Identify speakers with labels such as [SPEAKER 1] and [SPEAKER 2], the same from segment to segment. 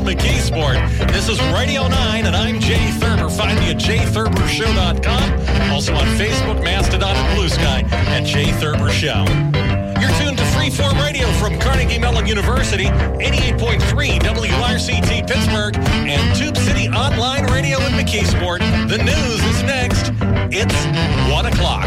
[SPEAKER 1] on McKeesport. This is Radio 9, and I'm Jay Thurber. Find me at jaythurbershow.com. Also on Facebook, Mastodon, and Blue Sky at Jay Thurber Show. You're tuned to Freeform Radio from Carnegie Mellon University, 88.3 WRCT Pittsburgh, and Tube City Online Radio in McKeesport. The news is next. It's 1 o'clock.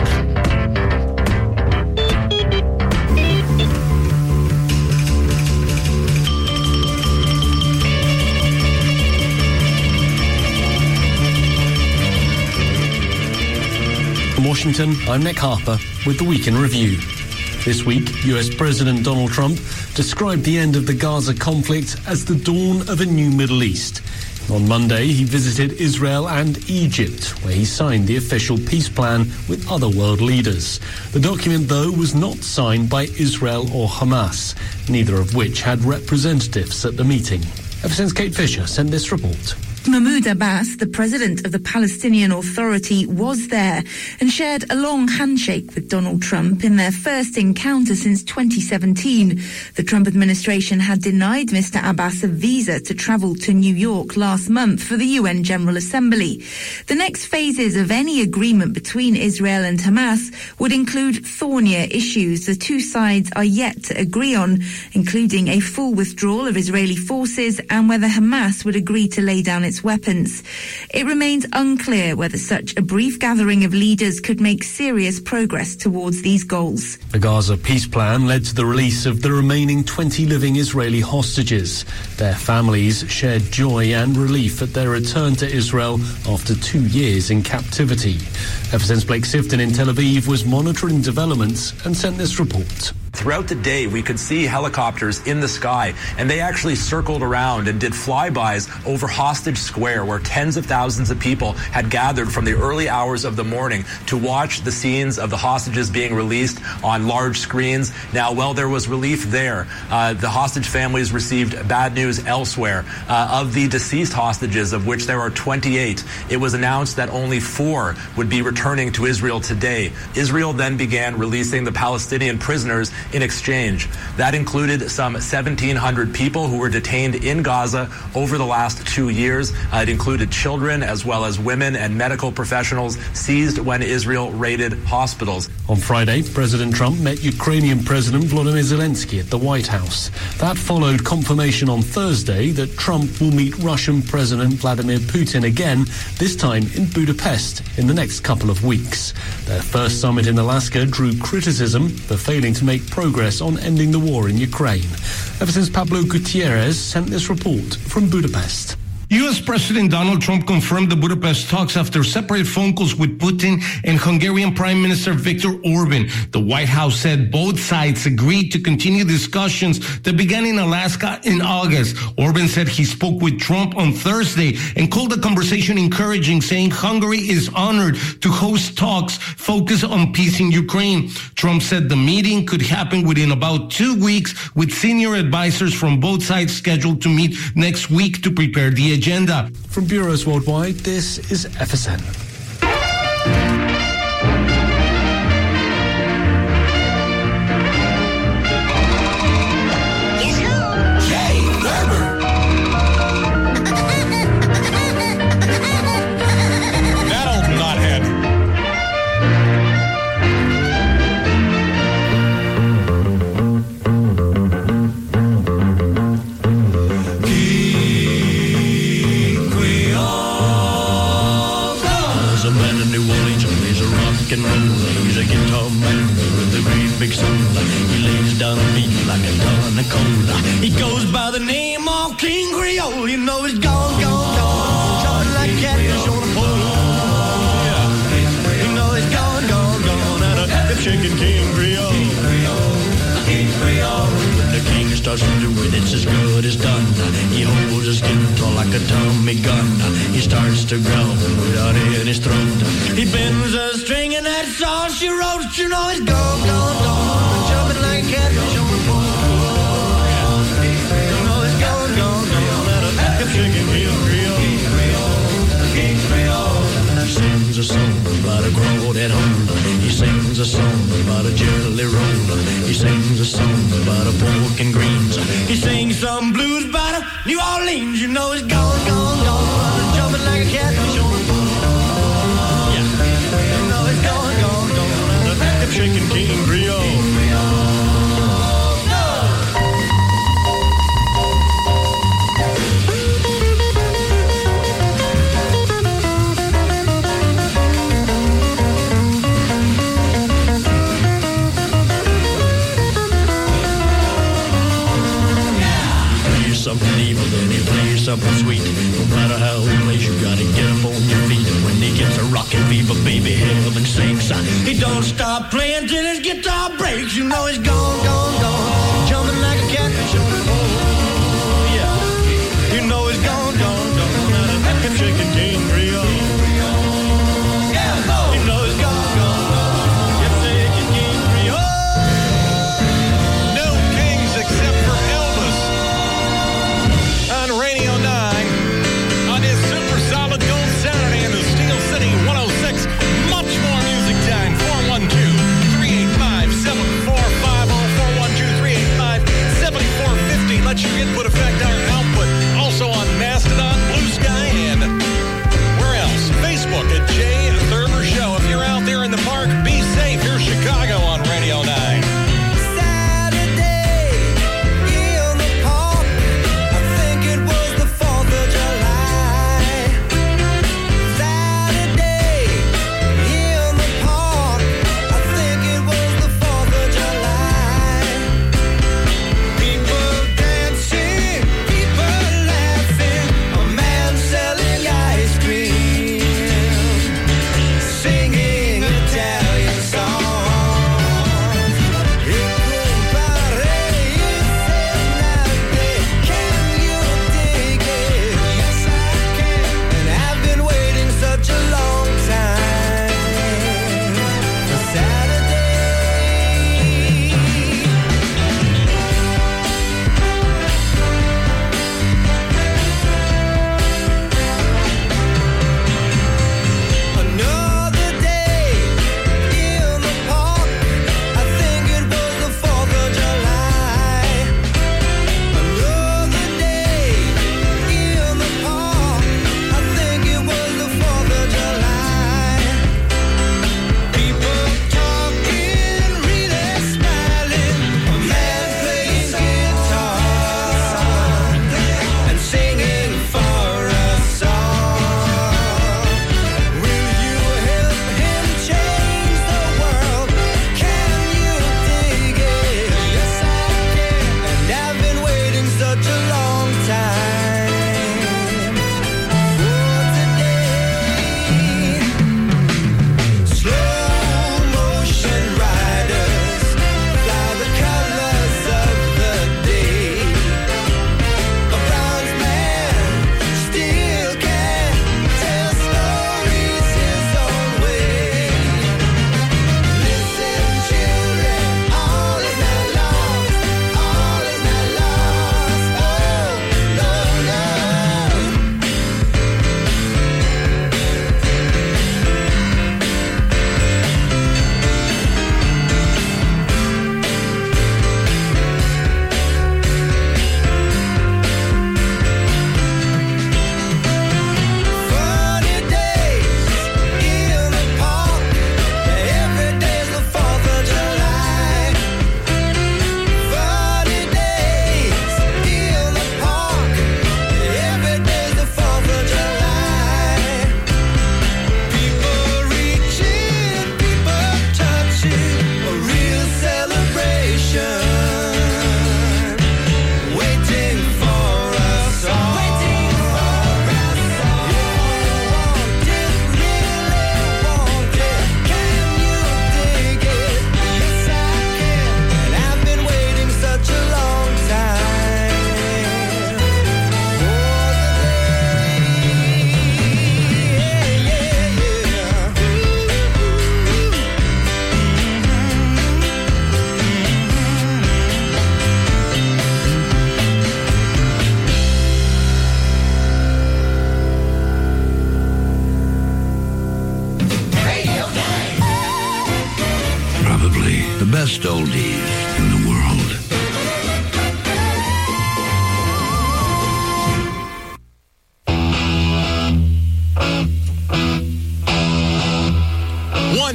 [SPEAKER 2] From Washington, I'm Nick Harper with the Week in Review. This week, US President Donald Trump described the end of the Gaza conflict as the dawn of a new Middle East. On Monday, he visited Israel and Egypt, where he signed the official peace plan with other world leaders. The document, though, was not signed by Israel or Hamas, neither of which had representatives at the meeting. Ever since Kate Fisher sent this report.
[SPEAKER 3] Mahmoud Abbas, the president of the Palestinian Authority, was there and shared a long handshake with Donald Trump in their first encounter since 2017. The Trump administration had denied Mr. Abbas a visa to travel to New York last month for the UN General Assembly. The next phases of any agreement between Israel and Hamas would include thornier issues the two sides are yet to agree on, including a full withdrawal of Israeli forces and whether Hamas would agree to lay down its weapons. It remains unclear whether such a brief gathering of leaders could make serious progress towards these goals.
[SPEAKER 2] The Gaza peace plan led to the release of the remaining 20 living Israeli hostages. Their families shared joy and relief at their return to Israel after 2 years in captivity. Ever since Blake Sifton in Tel Aviv was monitoring developments and sent this report.
[SPEAKER 4] Throughout the day, we could see helicopters in the sky, and they actually circled around and did flybys over Hostage Square, where tens of thousands of people had gathered from the early hours of the morning to watch the scenes of the hostages being released on large screens. Now, while there was relief there, the hostage families received bad news elsewhere. Of the deceased hostages, of which there are 28, it was announced that only 4 would be returning to Israel today. Israel then began releasing the Palestinian prisoners in exchange. That included some 1,700 people who were detained in Gaza over the last 2 years. It included children as well as women and medical professionals seized when Israel raided hospitals.
[SPEAKER 2] On Friday, President Trump met Ukrainian President Volodymyr Zelensky at the White House. That followed confirmation on Thursday that Trump will meet Russian President Vladimir Putin again, this time in Budapest in the next couple of weeks. Their first summit in Alaska drew criticism for failing to make progress on ending the war in Ukraine. Ever since Pablo Gutierrez sent this report from Budapest.
[SPEAKER 5] U.S. President Donald Trump confirmed the Budapest talks after separate phone calls with Putin and Hungarian Prime Minister Viktor Orban. The White House said both sides agreed to continue discussions that began in Alaska in August. Orban said he spoke with Trump on Thursday and called the conversation encouraging, saying Hungary is honored to host talks focused on peace in Ukraine. Trump said the meeting could happen within about 2 weeks, with senior advisors from both sides scheduled to meet next week to prepare the agenda.
[SPEAKER 2] From bureaus worldwide, this is FSN.
[SPEAKER 6] He goes by the name of King Creole. You know he's gone, jumping like catfish on a pole. Yeah. You know he's gone, and a hip-shaking King Creole. King Creole. When the king starts to do it, it's as good as done. He holds his skin tall like a Tommy gun. He starts to growl out in his throat. He bends a string and that sauce she roast. You know he's gone, jumping like catfish on a pole. Chicken King Creole. He sings a song about a crawdad hole. He sings a song about a jelly roll. He sings a song about a pork and greens. He sings some blues about a New Orleans. You know it's gone, gone, gone, jumping like a catfish on a pole. Yeah, you know it's gone, gone, gone, hip shaking King Creole. Something evil, then he plays something sweet. No matter how he plays, you gotta get up on your feet. And when he gets a rockin' fever, baby, heaven sings. He don't stop playing till his guitar breaks. You know he's gone, gone, gone, jumping like a catfish on a pole. Yeah, you know he's gone, gone, gone, out of that hip shaking King Creole. Yeah, you know he's gone, gone, gone, hip shaking King Creole.
[SPEAKER 1] No kings except for Elvis. On Radio 9, on his Super Solid Gold Saturday in the Steel City 106. Much more music time. 412-385-7450. 412-385-7450. Let your input affect our output. Also on Mastodon, Blue Sky, and where else? Facebook at Jay Thurber Show. If you're out there in the park, be safe. Here's Chicago on Radio 9.
[SPEAKER 7] best oldies in the world.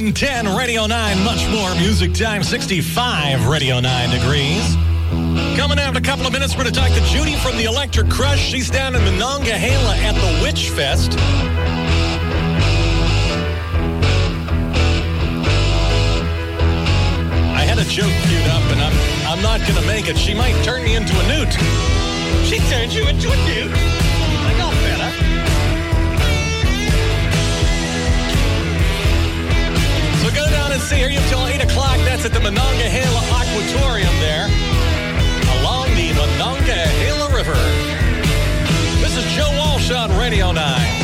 [SPEAKER 1] 110 Radio 9, much more music time, 65 Radio 9 degrees. Coming out in a couple of minutes, we're going to talk to Judy from the Electric Crush. She's down in Monongahela at the Witch Fest. I had a joke queued up, and I'm not going to make it. She might turn me into a newt. She turned you into a newt. I got better. So go down and see her until 8 o'clock. That's at the Monongahela Aquatorium there, along the Monongahela River. This is Joe Walsh on Radio 9.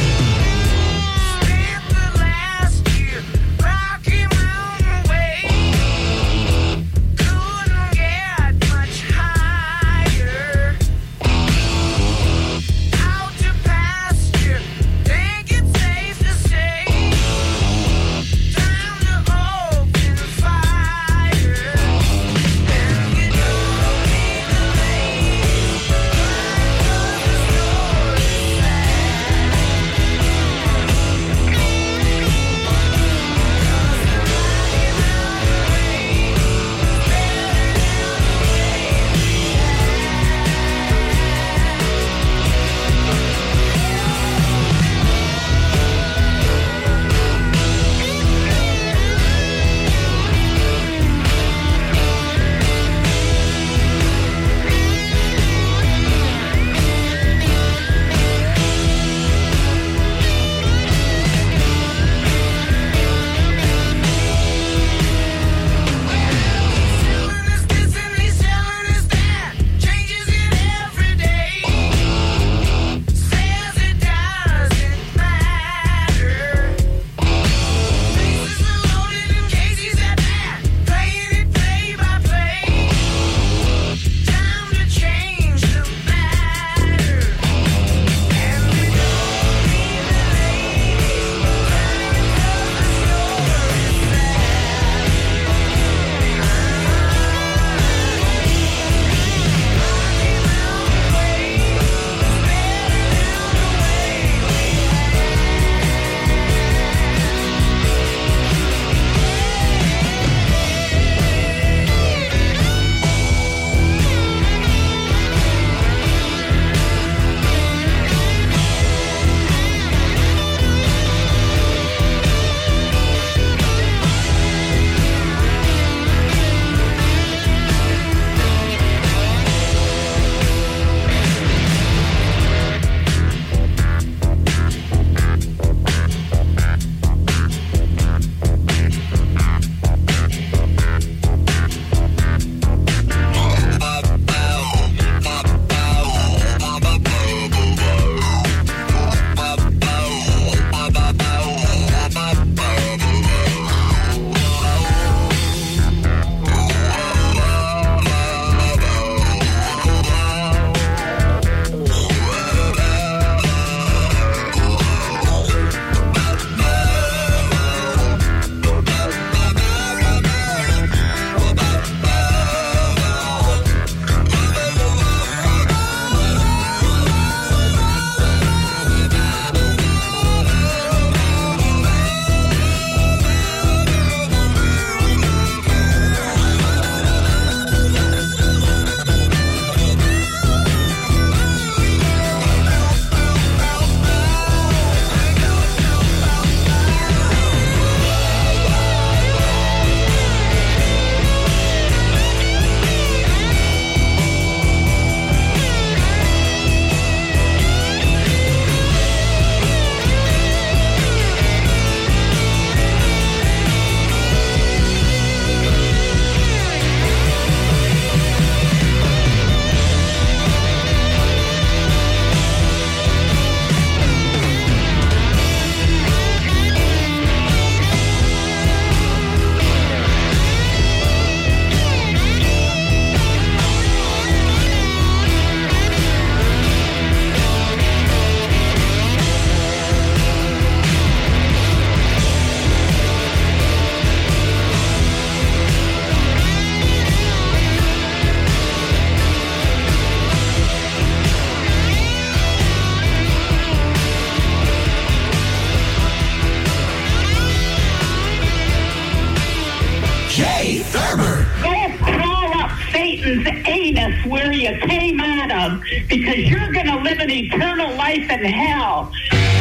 [SPEAKER 7] happiness where you came out of, because you're going to live an eternal life in hell.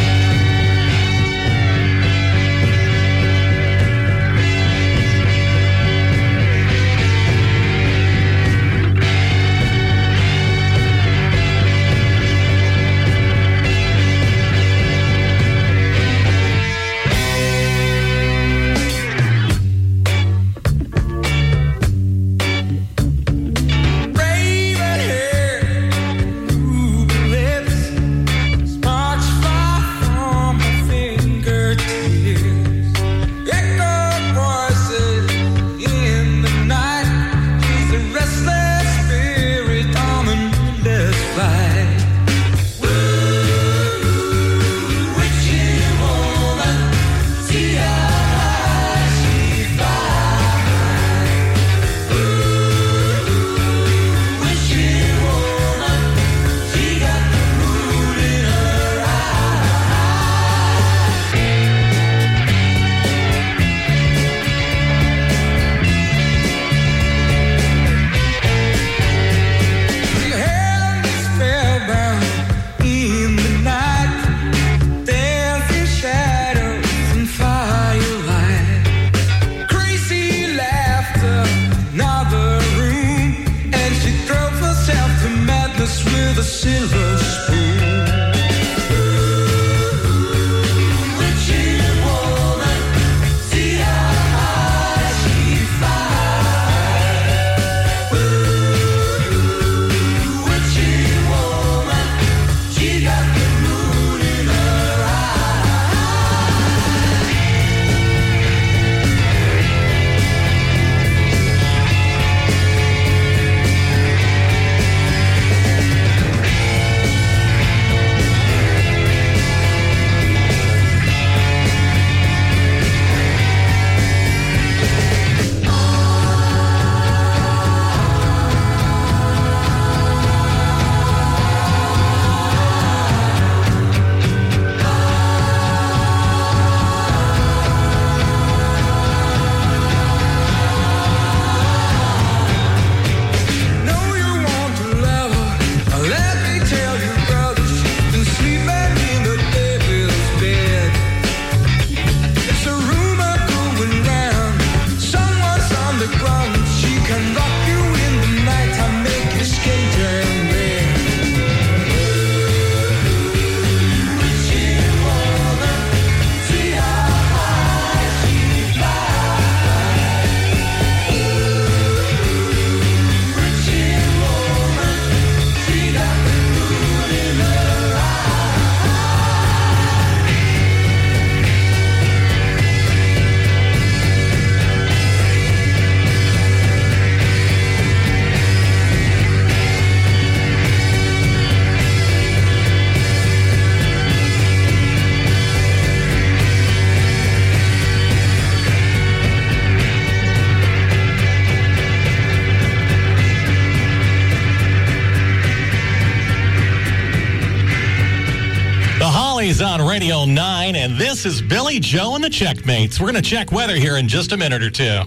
[SPEAKER 1] On Radio 9, and this is Billy Joe and the Checkmates. We're going to check weather here in just a minute or two.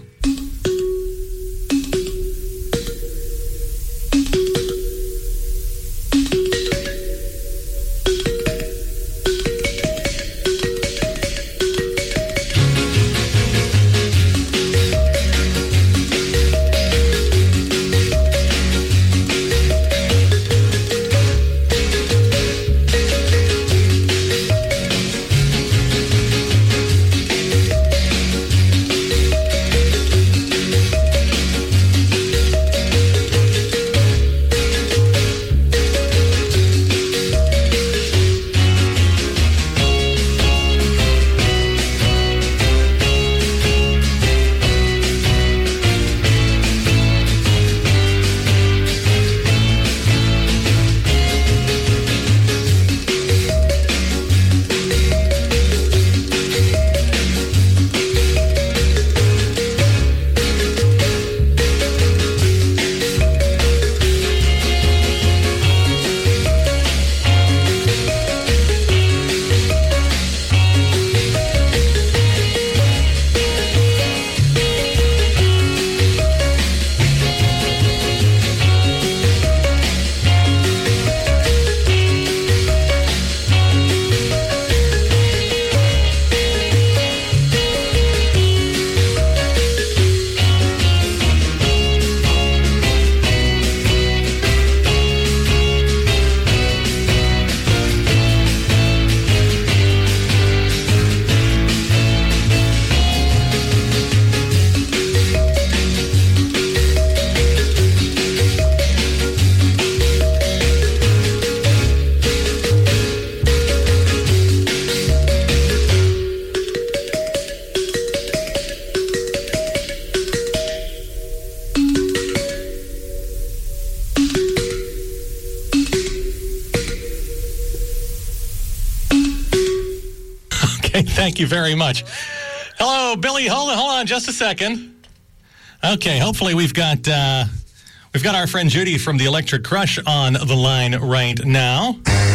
[SPEAKER 1] Okay, thank you very much. Hello, Billy. Hold on just a second. Okay, hopefully we've got our friend Judy from the Electric Crush on the line right now.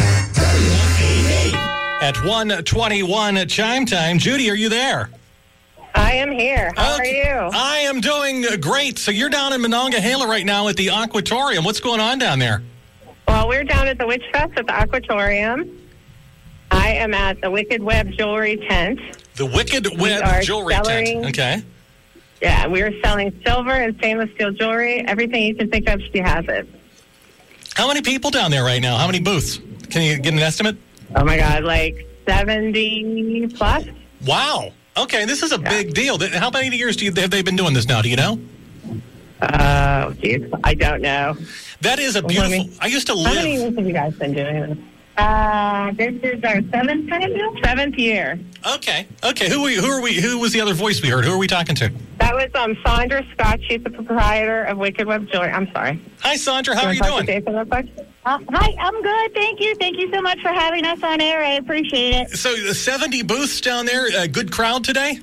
[SPEAKER 1] At 1:21 chime time. Judy, are you there?
[SPEAKER 8] I am here. How are you?
[SPEAKER 1] I am doing great. So you're down in Monongahela right now at the Aquatorium. What's going on down there?
[SPEAKER 8] Well, we're down at the Witch Fest at the Aquatorium. I am at the Wicked Web Jewelry Tent.
[SPEAKER 1] The Wicked Web Jewelry Tent. Okay.
[SPEAKER 8] Yeah, we are selling silver and stainless steel jewelry. Everything you can think of, she has it.
[SPEAKER 1] How many people down there right now? How many booths? Can you get an estimate?
[SPEAKER 8] Oh, my God, like 70 plus.
[SPEAKER 1] Wow. Okay, this is a big deal. How many years have they been doing this now? Do you know?
[SPEAKER 8] Oh, geez. I don't know.
[SPEAKER 1] That is a beautiful... I used to live...
[SPEAKER 8] How many years have you guys been doing this? This is our seventh time now? 7th year.
[SPEAKER 1] Okay. Who was the other voice we heard? Who are we talking to?
[SPEAKER 8] That was Sandra Scott. She's the proprietor of Wicked Web Jewelry. I'm sorry.
[SPEAKER 1] Hi, Sandra. How are you doing?
[SPEAKER 9] Hi, I'm good. Thank you. Thank you so much for having us on air. I appreciate it.
[SPEAKER 1] So 70 booths down there. A good crowd today?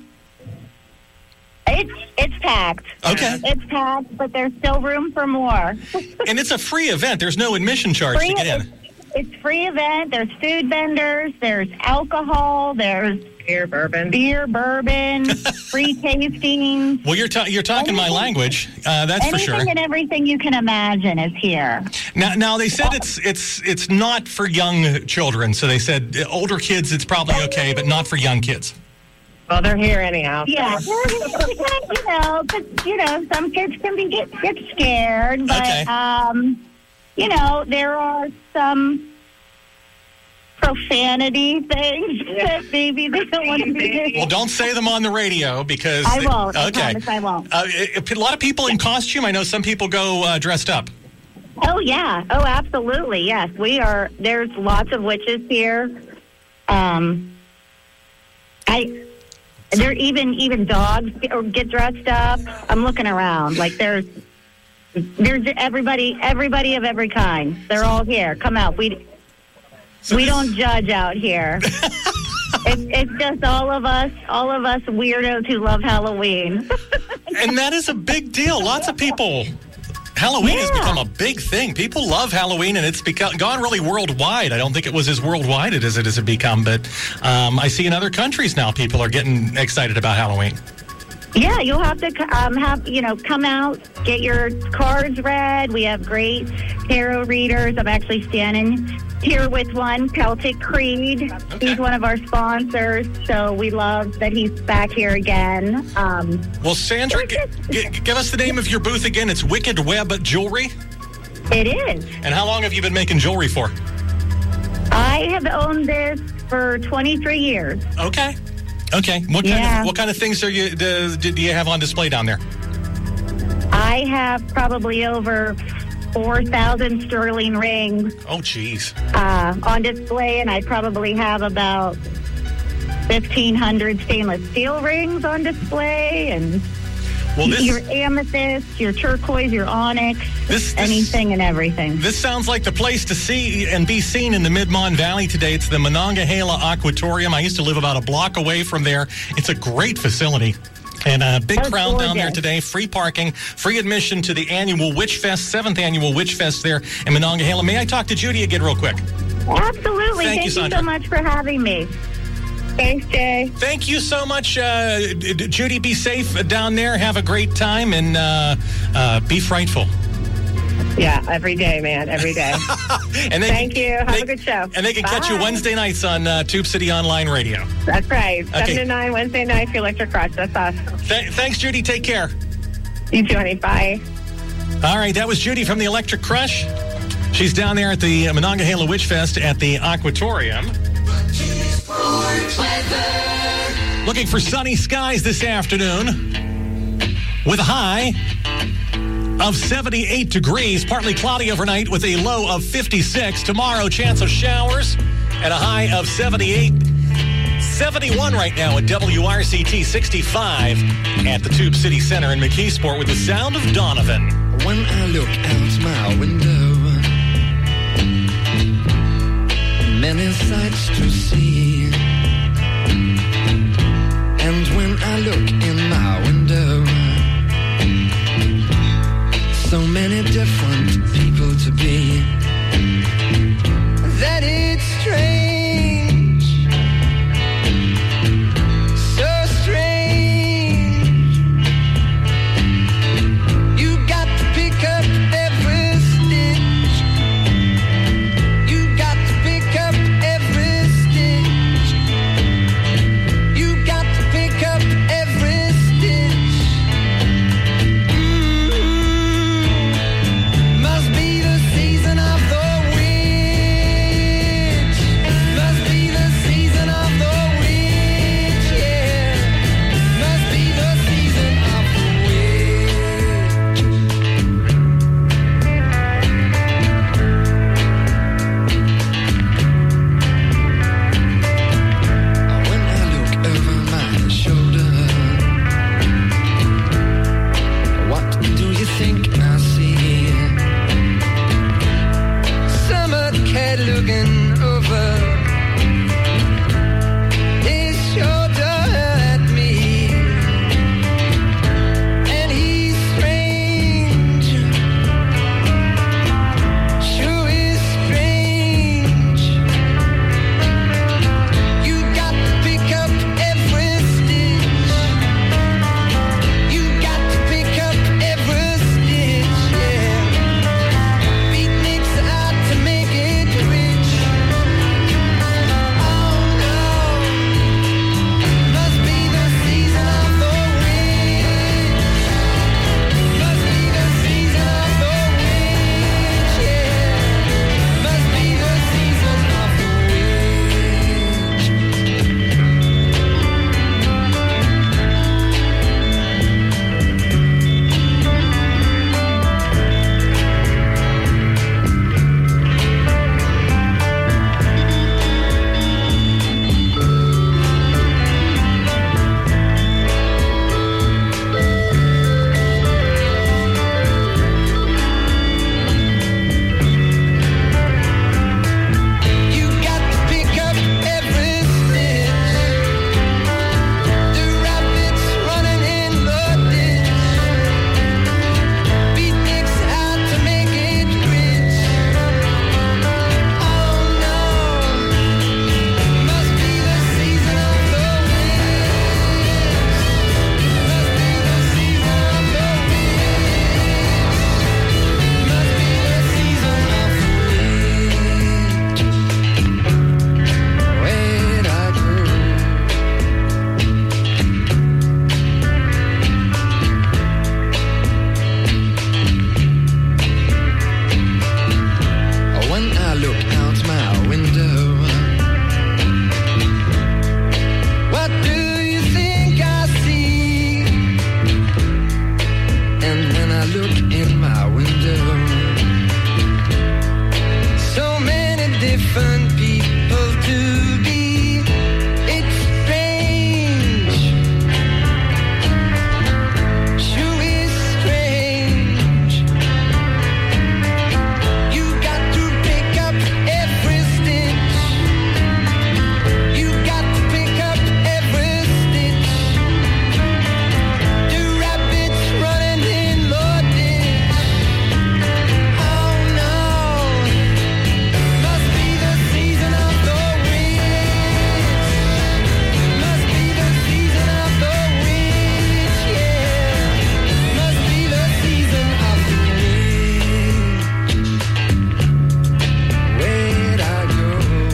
[SPEAKER 9] It's packed.
[SPEAKER 1] Okay.
[SPEAKER 9] It's packed, but there's still room for more.
[SPEAKER 1] And it's a free event. There's no admission charge to get in.
[SPEAKER 9] It's free event. There's food vendors. There's alcohol. There's
[SPEAKER 8] beer, bourbon,
[SPEAKER 9] free tastings.
[SPEAKER 1] Well, you're talking my language. That's for sure.
[SPEAKER 9] Anything and everything you can imagine is here.
[SPEAKER 1] Now they said it's not for young children. So they said older kids, it's probably okay, but not for young kids.
[SPEAKER 8] Well, they're here anyhow.
[SPEAKER 9] Yeah, some kids can get scared, but
[SPEAKER 1] okay.
[SPEAKER 9] There are some profanity things that maybe they don't want to be doing.
[SPEAKER 1] Well, don't say them on the radio because
[SPEAKER 9] I won't.
[SPEAKER 1] Okay,
[SPEAKER 9] I promise I won't.
[SPEAKER 1] A lot of people in costume. I know some people go dressed up.
[SPEAKER 9] Oh yeah. Oh, absolutely. Yes, we are. There's lots of witches here. There even dogs get dressed up. I'm looking around. Like there's everybody of every kind. They're all here. Come out. We don't judge out here. It's just all of us weirdos who love Halloween.
[SPEAKER 1] And that is a big deal. Lots of people. Halloween has become a big thing. People love Halloween, and it's gone really worldwide. I don't think it was as worldwide as it has become, but I see in other countries now people are getting excited about Halloween.
[SPEAKER 9] Yeah, you'll have to come out, get your cards read. We have great tarot readers. I'm actually standing here with one, Celtic Creed. Okay. He's one of our sponsors, so we love that he's back here again.
[SPEAKER 1] Well, Sandra, give us the name of your booth again. It's Wicked Web Jewelry?
[SPEAKER 9] It is.
[SPEAKER 1] And how long have you been making jewelry for?
[SPEAKER 9] I have owned this for 23 years.
[SPEAKER 1] Okay. What kind of things do you have on display down there?
[SPEAKER 9] I have probably over 4,000 sterling rings.
[SPEAKER 1] Oh, geez.
[SPEAKER 9] On display, and I probably have about 1,500 stainless steel rings on display, and your amethyst, your turquoise, your onyx, anything and everything. This
[SPEAKER 1] sounds like the place to see and be seen in the Mid-Mon Valley today. It's the Monongahela Aquatorium. I used to live about a block away from there. It's a great facility. And a big crowd down there today. Free parking, free admission to the annual Witch Fest, 7th annual Witch Fest there in Monongahela. May I talk to Judy again real quick?
[SPEAKER 9] Absolutely. Thank you
[SPEAKER 1] so
[SPEAKER 9] much for having me. Thanks, Jay.
[SPEAKER 1] Thank you so much, Judy. Be safe down there. Have a great time, and be frightful.
[SPEAKER 8] Yeah, every day, man, every day. Thank you. Have a good show.
[SPEAKER 1] And they can catch you Wednesday nights on Tube City Online Radio.
[SPEAKER 8] That's right. 7 to 9 Wednesday nights, the Electric Crush. That's awesome.
[SPEAKER 1] Thanks, Judy. Take care.
[SPEAKER 8] You too, honey. Bye.
[SPEAKER 1] All right, that was Judy from the Electric Crush. She's down there at the Monongahela Witch Fest at the Aquatorium. Looking for sunny skies this afternoon with a high of 78 degrees, partly cloudy overnight with a low of 56. Tomorrow, chance of showers at a high of 78. 71 right now at WRCT, 65 at the Tube City Center in McKeesport with the sound of Donovan.
[SPEAKER 10] When I look out my window, many sights to see. looking over his shoulder at me, and he's strange, sure is strange. You got to pick up every stitch. You got to pick up every stitch, yeah. Beatniks out to make it rich. Oh no, must be the season of the witch. Must be the season of the witch, yeah. Must be the season of the You got to pick up every stitch. The rabbits running in the ditch. Beatniks out to make it rich. Oh no, must be the season of the witch. Must be the season of the witch. Must be the season of the witch. Where'd I go? When I look out my window, what do you think I see? And when I look in my window, so many different people to be. It's strange, sure is strange. You got to pick up every stitch. You got to pick up every stitch. The rabbits running in the ditch. Oh no, must be the season of the witch. Must be the season of the witch, yeah. Must be the season of the witch. Where'd I go?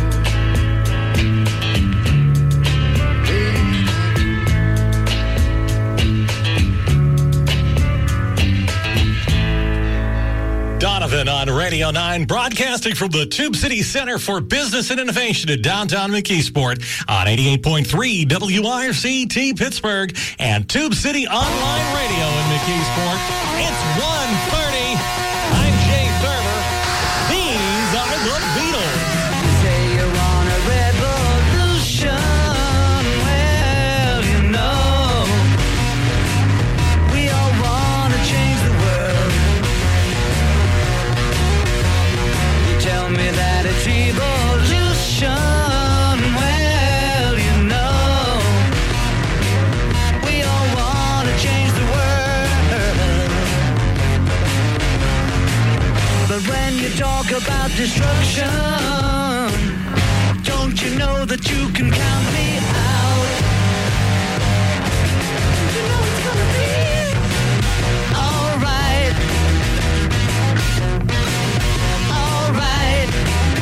[SPEAKER 1] Donovan on Radio 9, broadcasting from the Tube City Center for Business and Innovation in downtown McKeesport on 88.3 WIRC-T Pittsburgh and Tube City Online Radio in McKeesport. It's 1:30. I'm Jay Thurber. These are the Beatles.
[SPEAKER 10] Say you want a revolution. Well, you know, we all want to change the world. You tell me that it's evolution. Well, you know, we all want to change the world. But when you talk about destruction, don't you know that you can count me out? You know it's gonna be alright. Alright.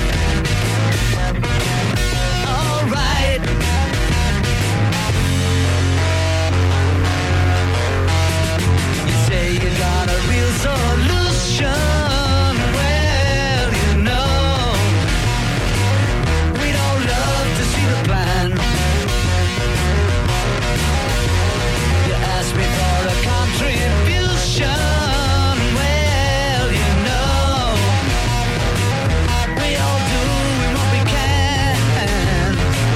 [SPEAKER 10] Alright. You say you got a real solution. Well, you know, we'd all love to see the plan. You asked me for a contribution. Well, you know, we all doing what we can.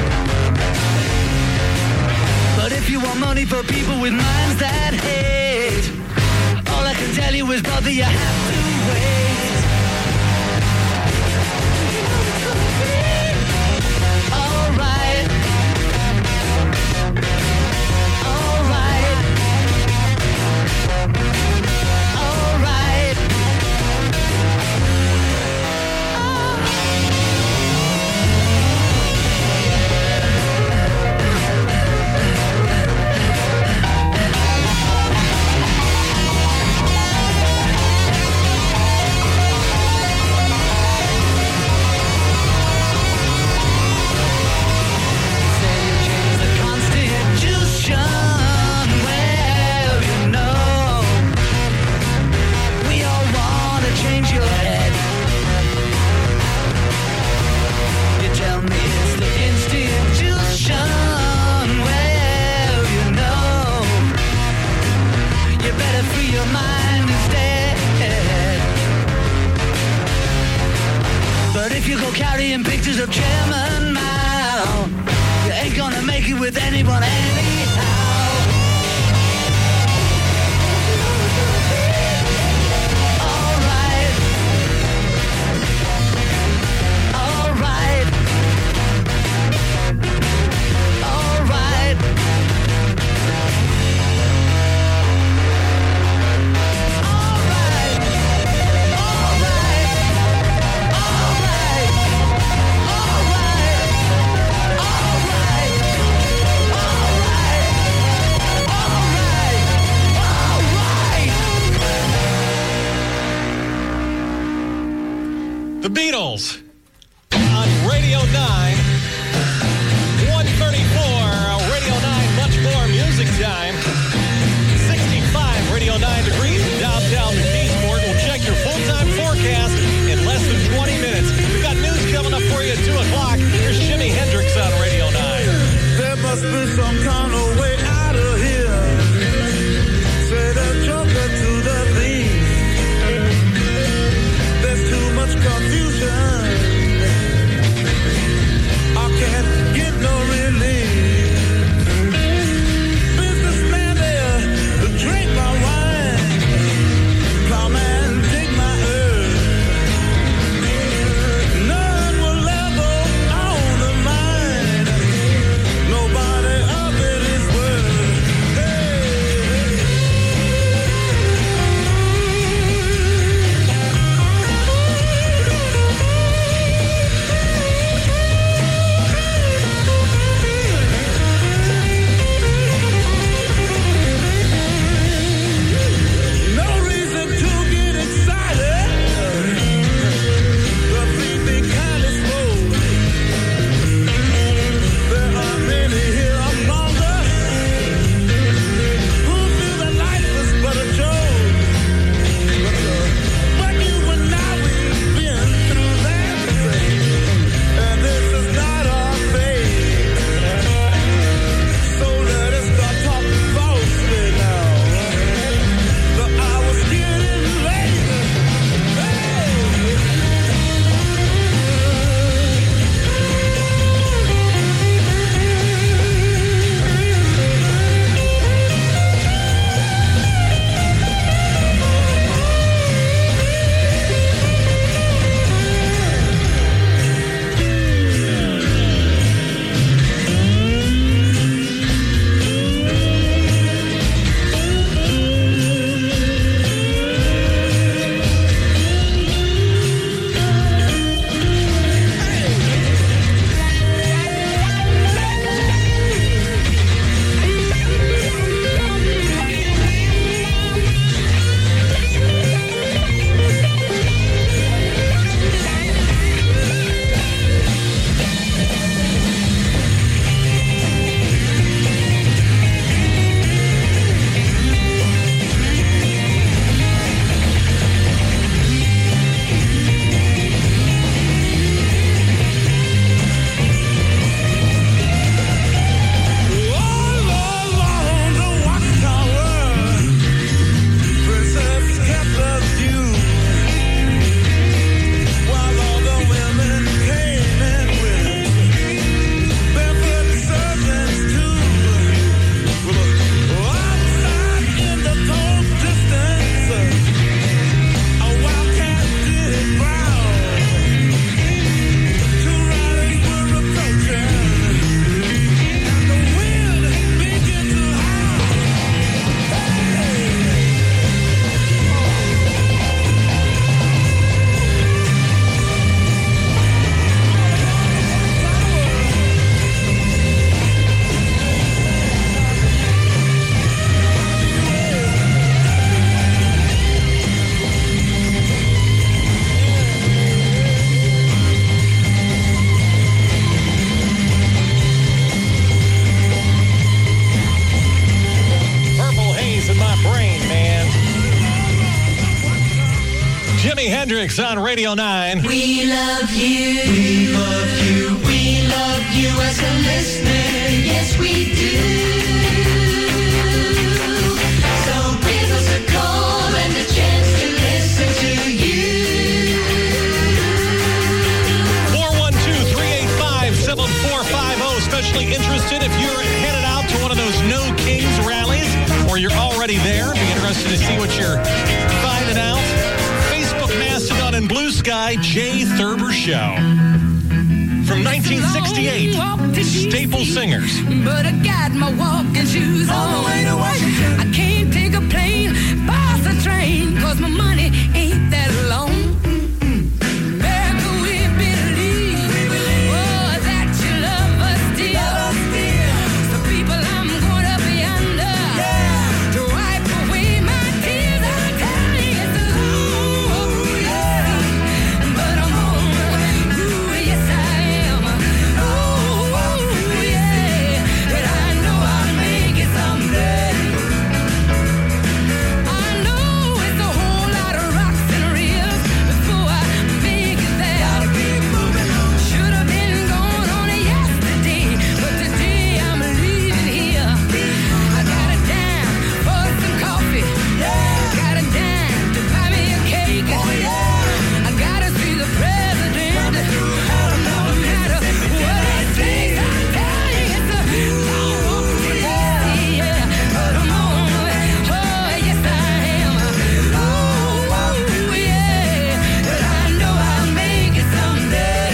[SPEAKER 10] But if you want money for people with minds that hate, all I can tell you is, brother, you have to wait. You know it's
[SPEAKER 6] You're carrying pictures of Chairman Mao. You ain't gonna make it with anyone anyhow. Alright. Alright. Alright.
[SPEAKER 1] The Beatles on Radio 9, 134, Radio 9, much more music time. 65 Radio 9 degrees in downtown McKeesport. We'll check your full-time forecast in less than 20 minutes. We've got news coming up for you at 2 o'clock. Here's Jimi Hendrix on Radio 9.
[SPEAKER 10] There must be some kind of way out of here. Say the joker to the thief. There's too much confusion. I can't get no relief. Businessman there to drink my wine. Plowman dig my earth. None will ever own the mine. Nobody of it is worth. No reason to get excited. The fleeting kind is slow. There are many here among us who feel that life is but a joke. But you and I, we've been through that thing, and this is not our fate. So let us start talking falsely now. The hour's getting late.
[SPEAKER 1] Jimi Hendrix on Radio 9.
[SPEAKER 11] We love you. We love you. We love you as a listener. Yes, we do. So give us a call and a chance to listen to you.
[SPEAKER 1] interested, if you're headed out to one of those No Kings rallies, or you're already there, be interested to see what you're finding out. Facebook, Mastodon, and Blue Sky, Jay Thurber Show. From 1968, Staple Singers.
[SPEAKER 10] But I got my walking shoes on the way to work. I can't take a plane, bus or train, 'cause my money ain't that long. America, we believe, oh, that you love us still. So people, I'm going up yonder to wipe away my tears. I tell you it's a long road, but I'm on. Ooh, yes, I am. Ooh, yeah, but I know I'll make it someday. I know it's a whole lot of rocks and reels before I make it there. Gotta keep moving on. Should have been gone on yesterday, but today I'm leaving here. I got a dime for some coffee. Got a dime to buy me a cake. I gotta see the president. No matter what it takes, I tell you it's a long walk to D.C., yeah. But I'm on my way. Oh, yes, I am. Ooh, yeah. But I know I'll make it someday.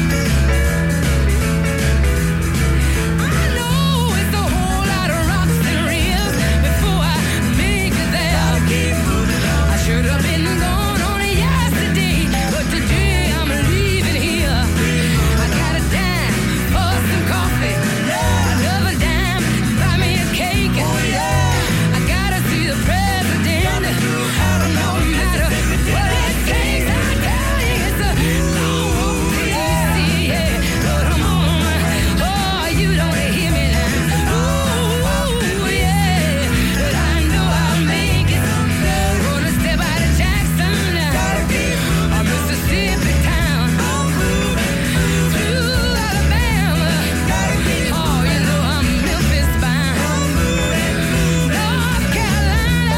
[SPEAKER 10] I know it's a whole lot of rocks and reels before I make it there. I should have been gone on yesterday, but today I'm leaving here. I got a dime for some coffee, another dime, buy me a cake. I gotta see the president. No matter what it takes, I tell you it's a long walk to D.C., yeah. But I'm on my, oh, you don't hear me now. Ooh, yeah, but I know I'll make it. Gonna step out of Jackson, Mississippi town, through Alabama. Oh, you know I'm Memphis bound. North Carolina,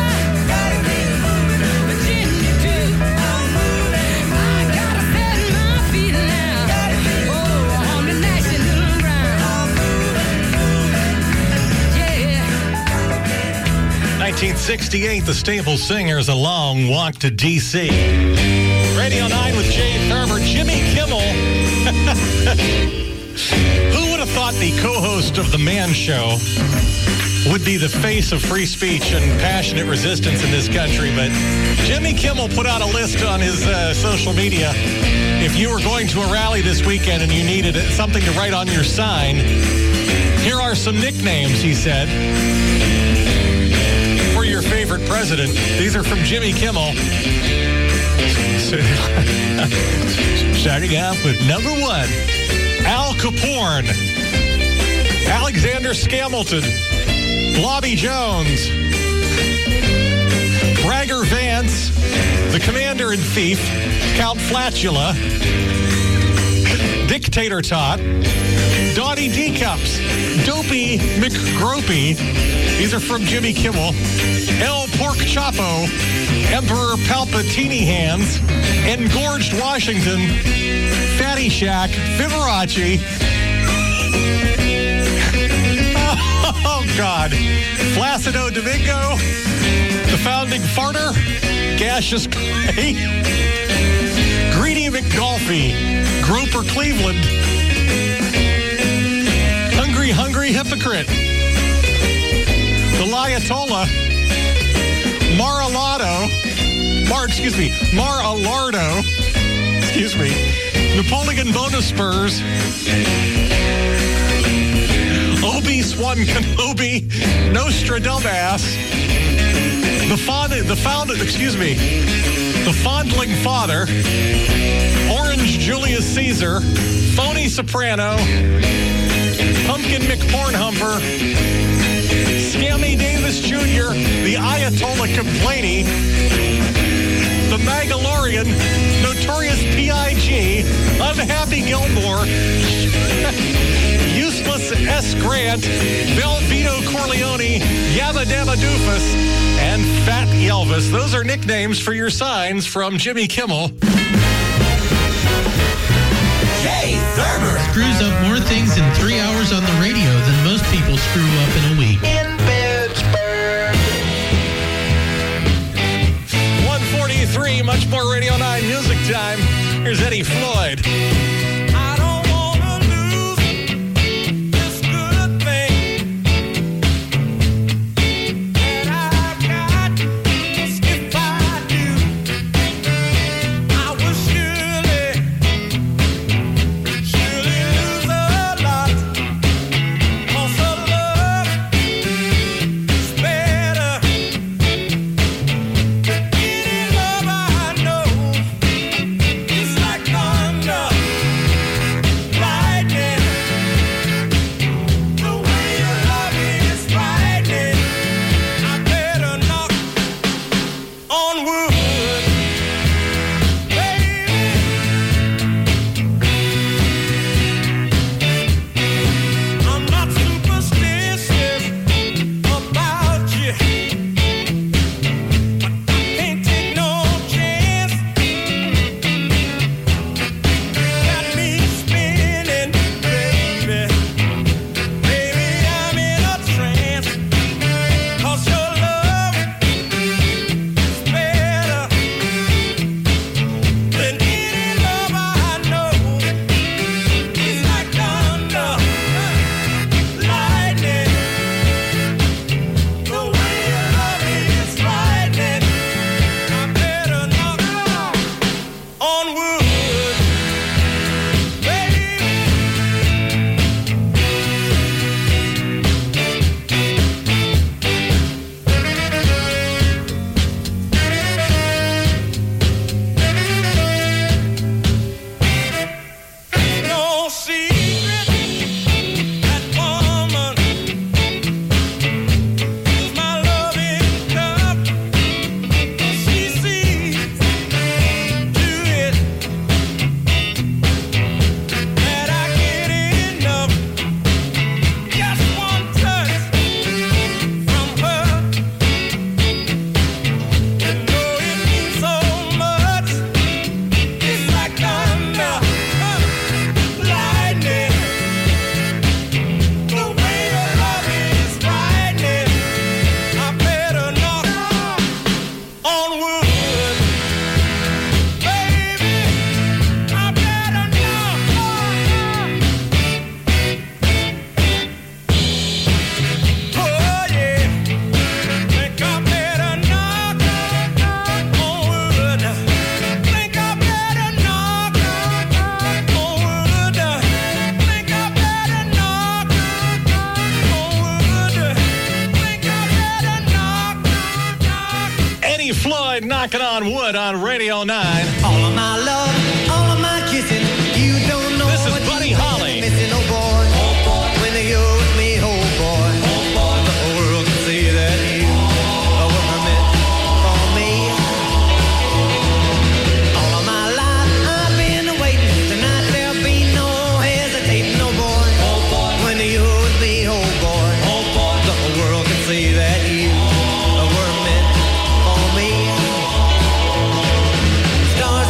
[SPEAKER 10] Virginia too. I gotta set my feet now. Oh, on the national ground. Yeah.
[SPEAKER 1] 1968, the Staple Singers, A Long Walk to D.C. Radio 9 with Jay Thurber, Jimmy Kimmel. Who would have thought the co-host of The Man Show would be the face of free speech and passionate resistance in this country? But Jimmy Kimmel put out a list on his social media. If you were going to a rally this weekend and you needed something to write on your sign, here are some nicknames, he said, for your favorite president. These are from Jimmy Kimmel. Starting off with number 1, Al Capone, Alexander Scamilton, Blobby Jones, Bragger Vance, the Commander and Thief, Count Flatula, Dictator Tot, Dottie D-Cups, Dopey McGropey. These are from Jimmy Kimmel. El Pork Chapo, Emperor Palpatine Hands, Engorged Washington, Fatty Shack, Fiberace. Oh, God. Flacido Domingo, the Founding Farter, Gaseous Clay, Greedy McGolfy, Groper Cleveland, Hungry Hypocrite, the Liatola, Mar-a-Lardo, Napoleon Bonaspurs, Obi-Swan Kenobi, Nostradamus, the Fondling Father, Orange Julius Caesar, Phony Soprano, Pumpkin McPornhumper, Scammy Davis Jr., the Ayatollah Complainy, the Magalorian, Notorious P.I.G., Unhappy Gilmore, Useless S. Grant, Velveto Corleone, Yabba Dabba Doofus, and Fat Elvis. Those are nicknames for your signs from Jimmy Kimmel.
[SPEAKER 12] Jay Thurber screws up more things in 3 hours on the radio than most
[SPEAKER 1] Eddie Floyd.
[SPEAKER 6] I don't wanna lose this good thing that I've got. 'Cause if I do, I will surely lose a lot. 'Cause the love is better than any love I know. It's like thunder, lightning. The way you love me is frightening. I better knock on wood, baby. I'm not superstitious about you, but I can't take no chance. Got me spinning, baby. Baby, I'm in a trance. 'Cause your love is better than any love I know. It's like thunder, lightning. The way you love me is frightening. I better knock on wood, baby. No secret that woman is my loving cup. She sees to it that I get enough. Just one touch from her, you know it means so much. It's like thunder, lightning. The way you love me is frightening. I better knock on wood, baby. I better knock. Oh yeah, think I better knock on wood. Think I better knock on wood. Think I better knock on wood. Think I better knock.
[SPEAKER 1] Eddie Floyd knocking on wood on Radio 9.
[SPEAKER 6] All of my love, all of my kissing, you don't know.
[SPEAKER 1] This is
[SPEAKER 6] what
[SPEAKER 1] Buddy
[SPEAKER 6] you
[SPEAKER 1] Holly.
[SPEAKER 6] missing, oh boy. When you're with me, oh boy. The whole world can see that you were meant for me. All of my life I've been waiting. Tonight there'll be no hesitating, oh boy. When you're with me, oh boy. The whole world can see that you were meant for me. Stars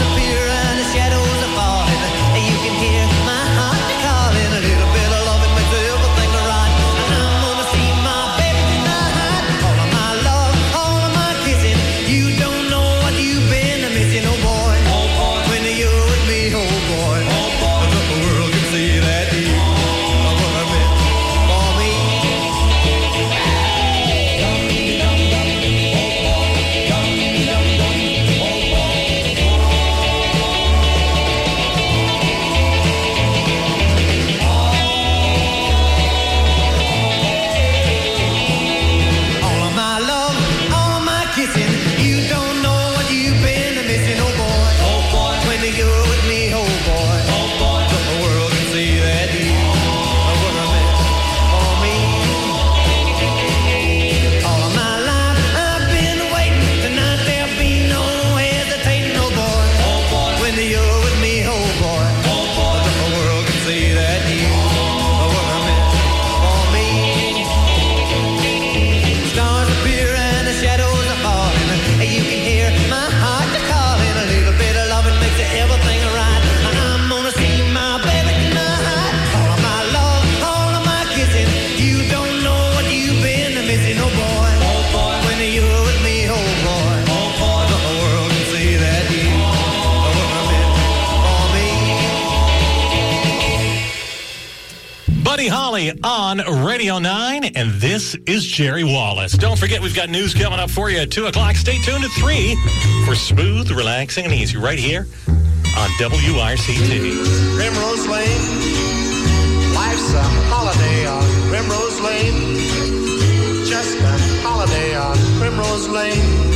[SPEAKER 1] Buddy Holly on Radio 9, and this is Jerry Wallace. Don't forget, we've got news coming up for you at 2 o'clock. Stay tuned at 3 for smooth, relaxing, and easy right here on WRCT.
[SPEAKER 12] Primrose Lane, life's a holiday on Primrose Lane. Just a holiday on Primrose Lane.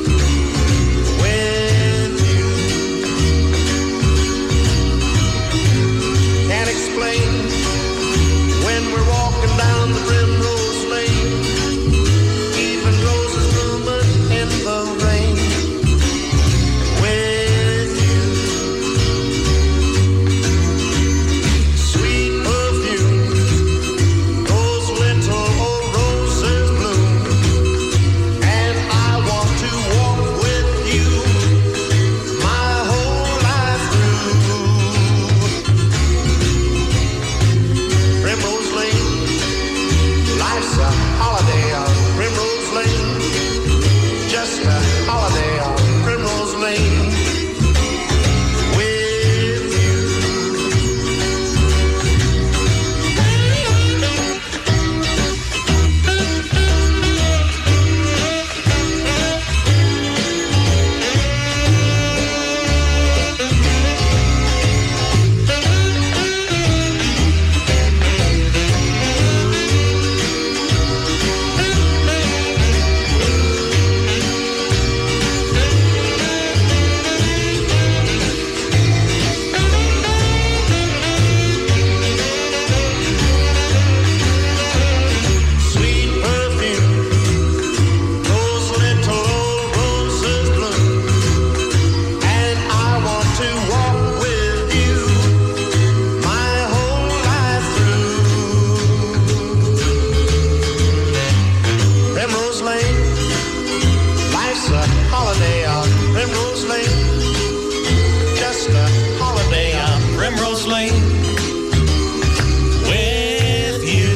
[SPEAKER 12] With you, can't explain when we're walking down the Primrose Lane. Even roses blooming in the rain. With you, sweet perfume, those little old roses bloom, and I want to walk with you my whole life through. Primrose Lane, life's a holiday on Primrose Lane. Just a holiday on Primrose Lane. With you. Sweet perfume, those little old roses bloom, and I want to walk with you my whole life through. Primrose Lane, life's a holiday on Primrose Lane. Just a holiday on
[SPEAKER 1] Primrose Lane. With you.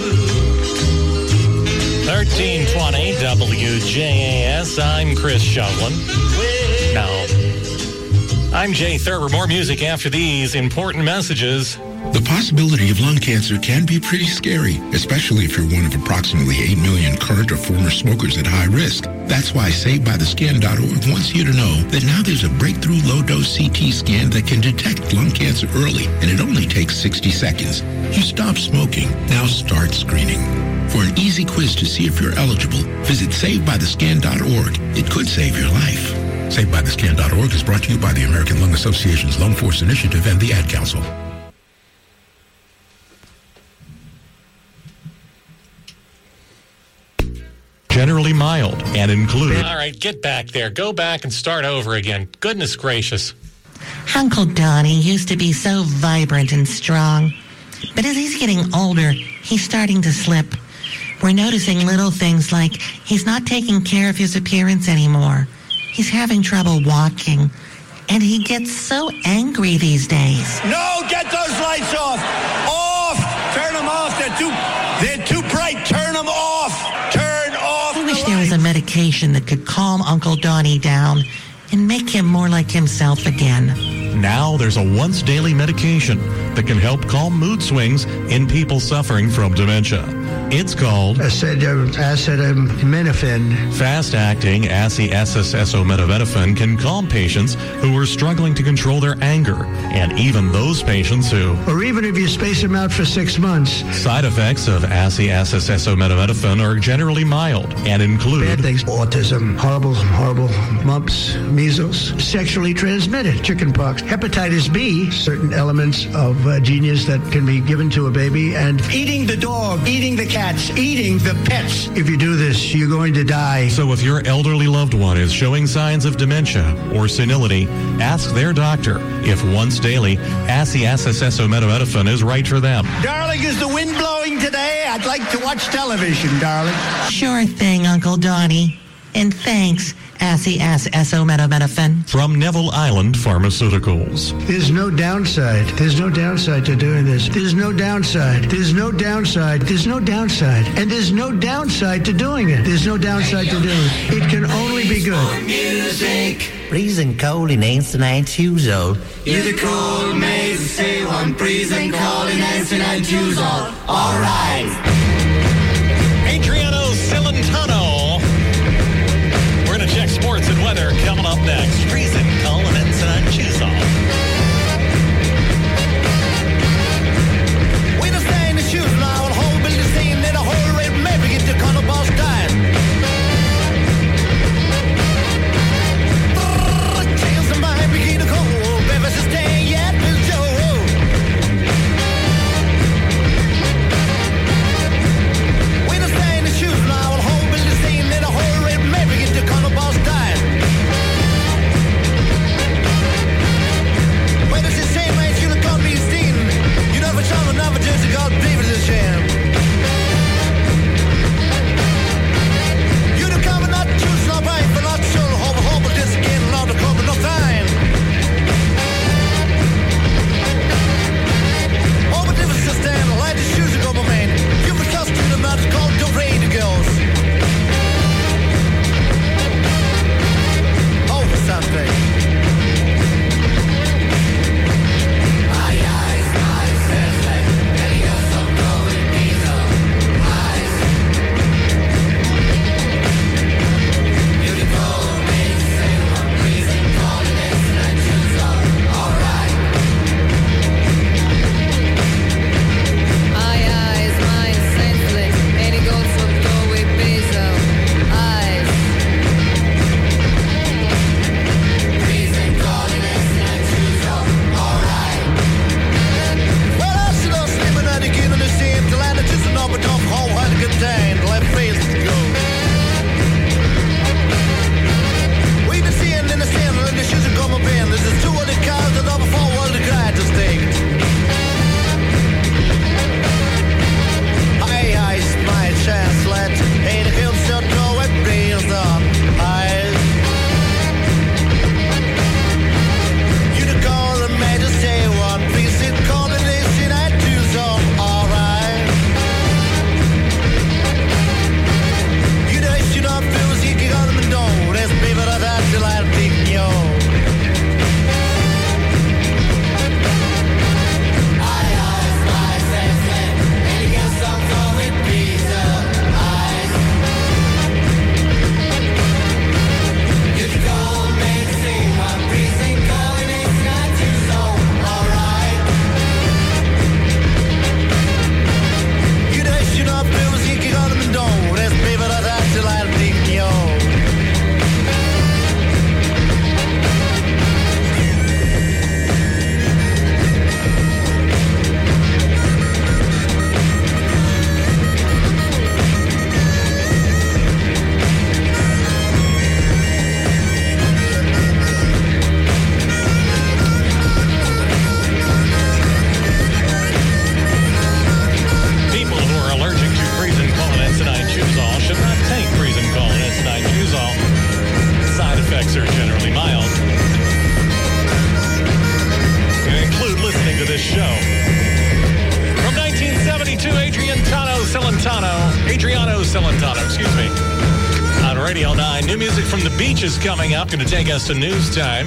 [SPEAKER 1] 1320 WJAS. I'm Chris Shovlin. Now, I'm Jay Thurber. More music after these important messages.
[SPEAKER 13] The possibility of lung cancer can be pretty scary, especially if you're one of approximately 8 million current or former smokers at high risk. That's why SaveByTheScan.org wants you to know that now there's a breakthrough low-dose CT scan that can detect lung cancer early, and it only takes 60 seconds. You stop smoking, now start screening. For an easy quiz to see if you're eligible, visit SaveByTheScan.org. It could save your life. SaveByTheScan.org is brought to you by the American Lung Association's Lung Force Initiative and the Ad Council.
[SPEAKER 1] Generally mild and include. All right, get back there. Go back and start over again. Goodness gracious.
[SPEAKER 14] Uncle Donnie used to be so vibrant and strong. But as he's getting older, he's starting to slip. We're noticing little things like he's not taking care of his appearance anymore. He's having trouble walking. And he gets so angry these days.
[SPEAKER 6] No, get those lights off. Off. Turn them off. They're too bright. Turn them off. Turn off.
[SPEAKER 14] I wish there was a medication that could calm Uncle Donnie down and make him more like himself again.
[SPEAKER 1] Now there's a once daily medication that can help calm mood swings in people suffering from dementia. It's called
[SPEAKER 15] acetaminophen.
[SPEAKER 1] Fast-acting acetaminophen can calm patients who are struggling to control their anger, and even those patients who...
[SPEAKER 15] Or even if you space them out for 6 months.
[SPEAKER 1] Side effects of acetaminophen are generally mild and include...
[SPEAKER 15] Bad things, autism, horrible mumps, measles, sexually transmitted, chickenpox, hepatitis B, certain elements of genius that can be given to a baby, and eating the dog, eating the cats, eating the pets. If you do this, you're going to die.
[SPEAKER 1] So if your elderly loved one is showing signs of dementia or senility, ask their doctor if once daily acetaminophen is right for them.
[SPEAKER 15] Darling, is the wind blowing today? I'd like to watch television, darling.
[SPEAKER 14] Sure thing, Uncle Donnie. And thanks, acetaminophen.
[SPEAKER 1] From Neville Island Pharmaceuticals.
[SPEAKER 15] There's no downside. There's no downside to doing this. There's no downside. There's no downside. There's no downside. And there's no downside to doing it. There's no downside to doing it. It can only be good.
[SPEAKER 11] Music.
[SPEAKER 16] Freezing cold in 89 years old.
[SPEAKER 11] You're the cold maze say one, praising, calling, dancing, and choose all right.
[SPEAKER 1] Adriano Celentano. We're going to check sports and weather coming up next. Reason, calling, dancing, and choose all.
[SPEAKER 6] We just stay in the shoes now, and whole building scene in a whole red maybe get the color boss time. Chance of mine begin to cold, baby, stay yet with Joe. We just stay in the shoes now, and whole building scene in a whole red maybe get the color boss time. When it's the same man, you look on me, Steen. You never tell me, never just got David the sham. You the come and not choose no right, but not sure hope this again, not the club, no time. Oh, but if it's just stand, light the shoes and go, my man. You can trust you the man, it's called the rain, the girls. Oh, for something.
[SPEAKER 1] Adriano Celentano, excuse me. On Radio 9, new music from The Beach is coming up. Going to take us to news time.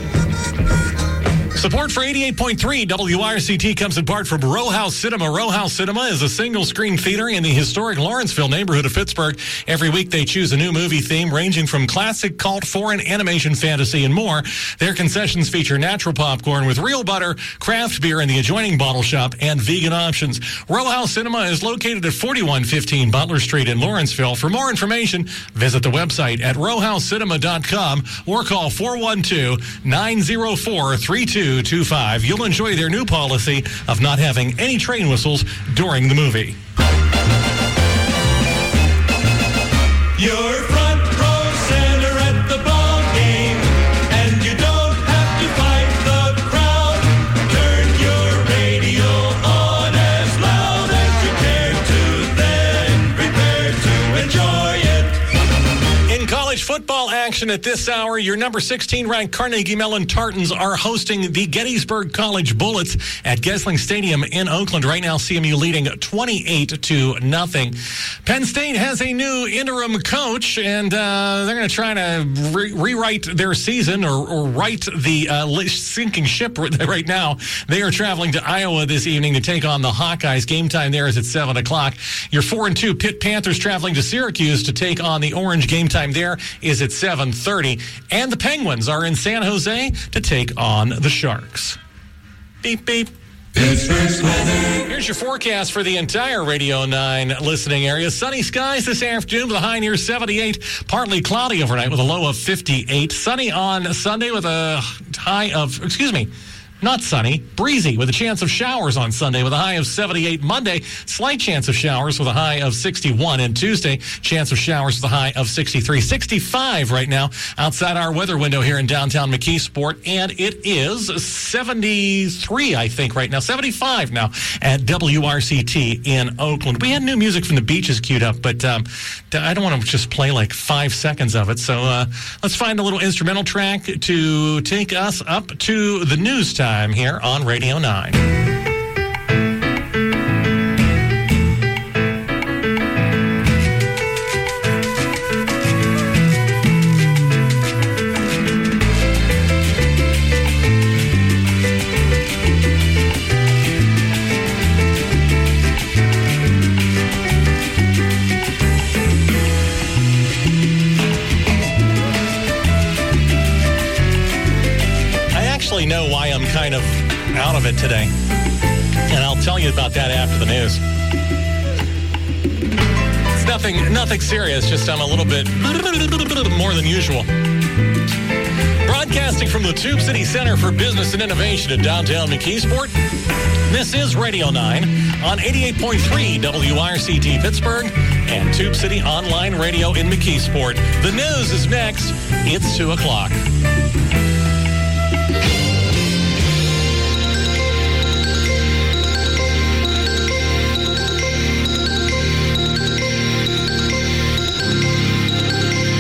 [SPEAKER 1] Support for 88.3 WRCT comes in part from Row House Cinema. Row House Cinema is a single-screen theater in the historic Lawrenceville neighborhood of Pittsburgh. Every week they choose a new movie theme ranging from classic, cult, foreign, animation, fantasy, and more. Their concessions feature natural popcorn with real butter, craft beer in the adjoining bottle shop, and vegan options. Row House Cinema is located at 4115 Butler Street in Lawrenceville. For more information, visit the website at rowhousecinema.com or call 412-904-3225. You'll enjoy their new policy of not having any train whistles during the movie.
[SPEAKER 11] Your front row center at the ball game, and you don't have to fight the crowd. Turn your radio on as loud as you care to, then prepare to enjoy it.
[SPEAKER 1] In college football action, action at this hour. Your number 16 ranked Carnegie Mellon Tartans are hosting the Gettysburg College Bullets at Gesling Stadium in Oakland. Right now, CMU leading 28-0. Penn State has a new interim coach, and they're going to try to rewrite their season or right the sinking ship right now. They are traveling to Iowa this evening to take on the Hawkeyes. Game time there is at 7 o'clock. Your 4-2 Pitt Panthers traveling to Syracuse to take on the Orange. Game time there is at 7:30. And the Penguins are in San Jose to take on the Sharks. Beep, beep.
[SPEAKER 11] Pittsburgh's weather.
[SPEAKER 1] Here's your forecast for the entire Radio 9 listening area. Sunny skies this afternoon with a high near 78. Partly cloudy overnight with a low of 58. Sunny on Sunday with a high of, not sunny, breezy with a chance of showers on Sunday with a high of 78. Monday, slight chance of showers with a high of 61. And Tuesday, chance of showers with a high of 63. 65 right now outside our weather window here in downtown McKeesport. And it is 73, I think, right now. 75 now at WRCT in Oakland. We had new music from the Beaches queued up, but I don't want to just play like 5 seconds of it. So let's find a little instrumental track to take us up to the news time here on Radio 9. Know why I'm kind of out of it today, and I'll tell you about that after the news. It's nothing serious, just I'm a little bit more than usual. Broadcasting from the Tube City Center for Business and Innovation in downtown McKeesport, this is Radio 9 on 88.3 WRCT Pittsburgh and Tube City Online Radio in McKeesport. The news is next. It's 2 o'clock.